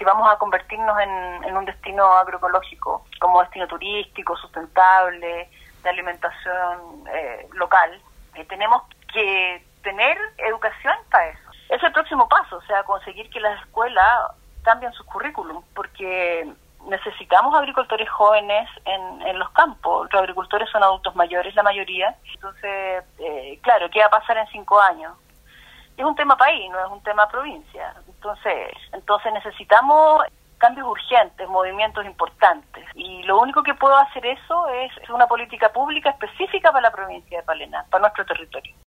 vamos a convertirnos en un destino agroecológico, como destino turístico, sustentable, de alimentación local. Tenemos que tener educación para eso. Es el próximo paso, o sea, conseguir que las escuelas cambien sus currículum, porque necesitamos agricultores jóvenes en los campos. Los agricultores son adultos mayores, la mayoría. Entonces, claro, ¿qué va a pasar en 5 años? Es un tema país, no es un tema provincia. Entonces necesitamos cambios urgentes, movimientos importantes. Y lo único que puedo hacer eso es una política pública específica para la provincia de Palena, para nuestro territorio.